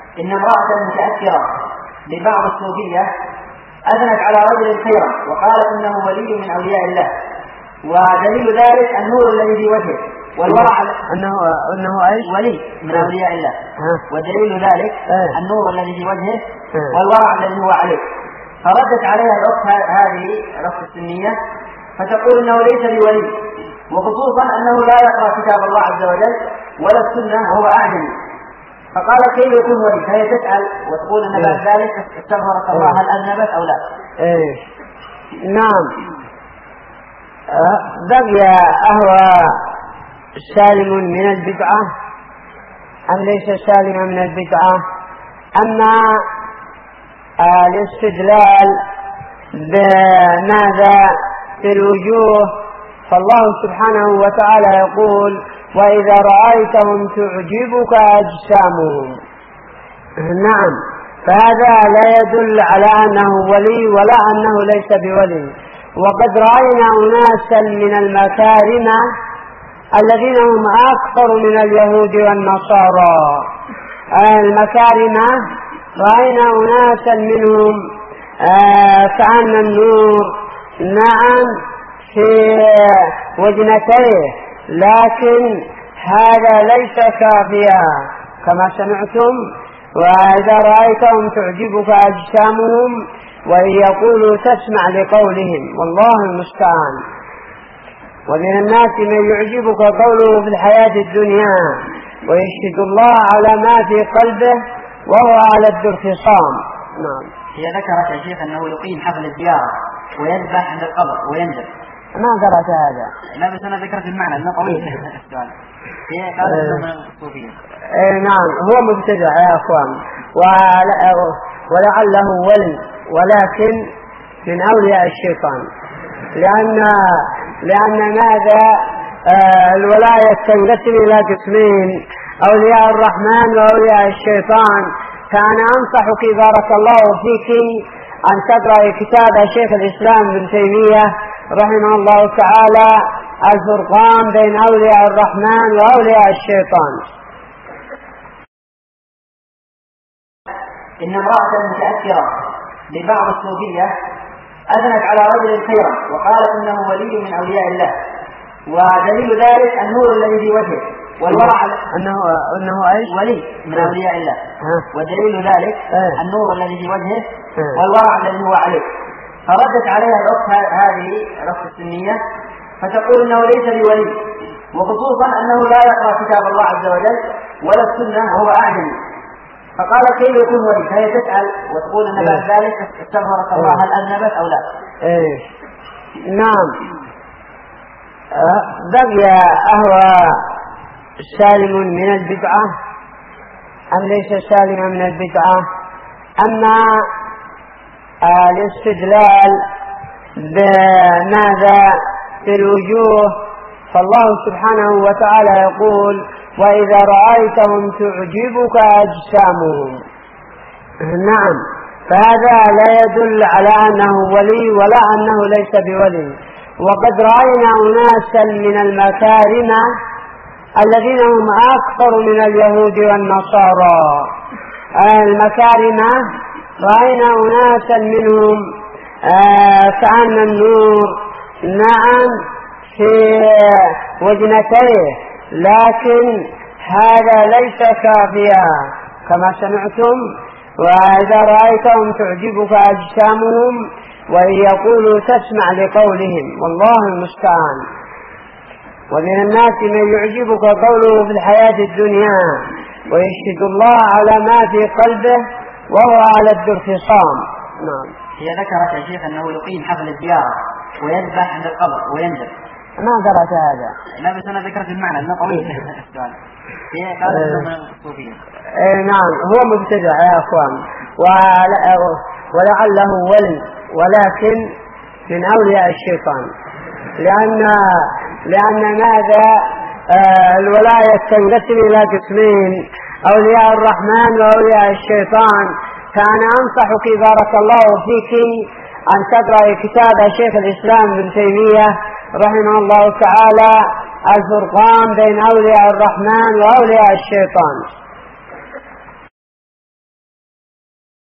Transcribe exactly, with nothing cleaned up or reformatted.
إن امرأة متأثرة ببعض الصوفية أذنت على رجل خيرا وقالت إنه ولي من أولياء الله، ودليل ذلك النور الذي في وجهه والورع أنه أنه إيش؟ ولي من أولياء الله، ودليل ذلك أه. النور الذي في وجهه أه. والورع الذي هو عليه. فردت عليها الأخت هذه الأخت السنية فتقول إنه ليس بولي، وخصوصا أنه لا يقرأ كتاب الله عز وجل ولا السنة وهو أعجمي. فقال كيف يكون ولي؟ فهي تسأل وتقول أن بعد ذلك استغفرك الله هل أذنبت أو لا؟ إيه نعم. بقي أهو سالم من البدعة أم ليس سالما من البدعة؟ أما الاستدلال بماذا في الوجوه فالله سبحانه وتعالى يقول وإذا رأيتهم تعجبك أجسامهم. نعم، فهذا لا يدل على أنه ولي ولا أنه ليس بولي. وقد رأينا أناسا من المكارمة الذين هم أكثر من اليهود والنصارى. المكارمة رأينا أناسا منهم آه كأن النور نعم في وجنتيه، لكن هذا ليس كافيا كما سمعتم وإذا رأيتهم تعجبك أجسامهم وإن يقولوا تسمع لقولهم والله المستعان. ومن الناس من يعجبك قوله في الحياة الدنيا ويشهد الله على ما في قلبه وهو على الخصام. نعم. هي ذكرت يا شيخ أنه يقيم حفل الزيارة ويذبح عند القبر وينزل. ما قرأت هذا. لا بس أنا ذكرت المعنى لأنه طويل السؤال. هي قالت أنه من الصوفية. نعم، هو مبتدع يا أخوان ولعله ولي ولكن من أولياء الشيطان، لأن لأن ماذا آه الولاية تنقسم إلى قسمين، أولياء الرحمن وأولياء الشيطان. فأنا أنصحك بارك الله فيك أن تقرأ كتاب شيخ الإسلام ابن تيمية رحمه الله تعالى الفرقان بين أولياء الرحمن وأولياء الشيطان. إن امرأة متأثرة ببعض الصوفية أذنت على رجل خيرا وقالت إنه ولي من أولياء الله، ودليل ذلك النور الذي في وجهه والورع أنه أنه إيش؟ ولي من أولياء الله، ودليل ذلك أه. النور الذي في وجهه أه. والورع الذي هو عليه. فردت عليها الأخت هذه الأخت السنية فتقول إنه ليس بولي، وخصوصا أنه لا يقرأ كتاب الله عز وجل ولا السنة وهو أعجمي. فقال كيف يكون ولي؟ فهي تسأل وتقول أن بعد ذلك استغفرك الله هل أذنبت أو لا؟ إيه نعم. بقي أهو سالم من البدعة أم ليس سالما من البدعة؟ أما الاستدلال بماذا في الوجوه فالله سبحانه وتعالى يقول وإذا رأيتهم تعجبك أجسامهم. نعم، فهذا لا يدل على أنه ولي ولا أنه ليس بولي. وقد رأينا أناسا من المكارمة الذين هم أكثر من اليهود والنصارى. المكارمة رأينا أناسا منهم آه كأن النور نعم في وجنتيه، لكن هذا ليس كافيا كما سمعتم وإذا رأيتهم تعجبك أجسامهم وإن يقولوا تسمع لقولهم والله المستعان. ومن الناس من يعجبك قوله في الحياة الدنيا ويشهد الله على ما في قلبه وهو على الخصام. نعم. هي ذكرت يا شيخ أنه يقيم حفل الزيارة ويذبح عند القبر وينزل. ما قرأت هذا. لا بس أنا ذكرت المعنى لأنه طويل السؤال. هي قالت أنه من الصوفية. نعم، هو مبتدع يا أخوان ولعله ولي ولكن من أولياء الشيطان، لأن لأن ماذا آه الولاية تنقسم إلى قسمين، أولياء الرحمن وأولياء الشيطان. فأنا أنصحك بارك الله فيك أن تقرأ كتاب شيخ الإسلام ابن تيمية رحمه الله تعالى الفرقان بين أولياء الرحمن وأولياء الشيطان.